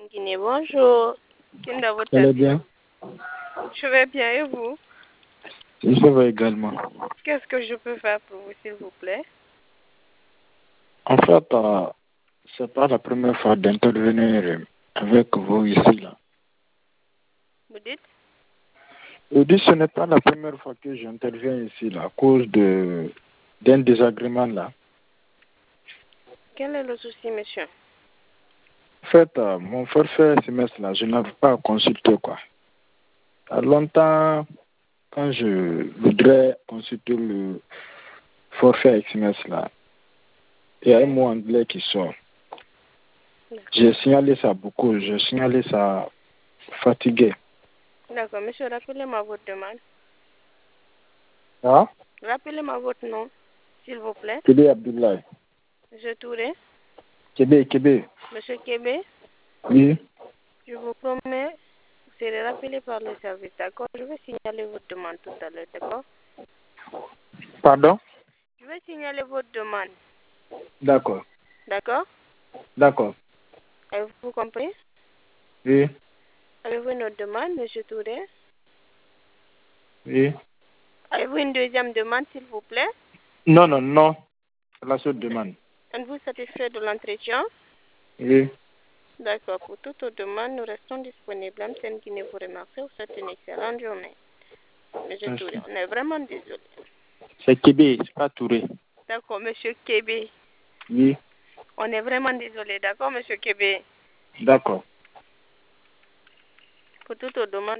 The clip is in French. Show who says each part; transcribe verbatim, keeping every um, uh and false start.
Speaker 1: Guinée, bonjour. Kinda, votre
Speaker 2: Allez bien?
Speaker 1: Je vais bien et vous?
Speaker 2: Je vais également.
Speaker 1: Qu'est-ce que je peux faire pour vous, s'il vous plaît?
Speaker 2: En fait, euh, c'est pas la première fois d'intervenir avec vous ici. Là.
Speaker 1: Vous dites?
Speaker 2: Je dis ce n'est pas la première fois que j'interviens ici là, à cause de d'un désagrément là.
Speaker 1: Quel est le souci, monsieur?
Speaker 2: En fait, euh, mon forfait semestre là, je n'arrive pas à consulter quoi. Il y a longtemps, quand je voudrais consulter le forfait semestre là, il y a un mot anglais qui sort. J'ai signalé ça beaucoup, j'ai signalé ça fatigué.
Speaker 1: D'accord, monsieur, rappelez-moi votre demande.
Speaker 2: Hein?
Speaker 1: Rappelez-moi votre nom, s'il vous plaît.
Speaker 2: Kébé Abdoulaye.
Speaker 1: Monsieur Touré.
Speaker 2: Kébé, Kébé.
Speaker 1: Monsieur Kébé.
Speaker 2: Oui.
Speaker 1: Je vous promets, vous serez rappelé par le service, d'accord? Je vais signaler votre demande tout à l'heure, d'accord?
Speaker 2: Pardon?
Speaker 1: Je vais signaler votre demande.
Speaker 2: D'accord.
Speaker 1: D'accord?
Speaker 2: D'accord.
Speaker 1: Avez-vous compris?
Speaker 2: Oui.
Speaker 1: Avez-vous une autre demande, monsieur Touré?
Speaker 2: Oui.
Speaker 1: Avez-vous une deuxième demande, s'il vous plaît?
Speaker 2: Non, non, non. C'est la seule demande.
Speaker 1: Êtes-vous satisfait de l'entretien?
Speaker 2: Oui.
Speaker 1: D'accord. Pour toute autre demande, nous restons disponibles. M T N Guinée vous remercie. Vous souhaite une excellente journée. Monsieur
Speaker 2: Merci.
Speaker 1: Touré, on est vraiment désolé.
Speaker 2: C'est Kébé, c'est pas Touré.
Speaker 1: D'accord, monsieur Kébé.
Speaker 2: Oui.
Speaker 1: On est vraiment désolé. D'accord, monsieur Kébé.
Speaker 2: D'accord.
Speaker 1: Pour toute autre demande,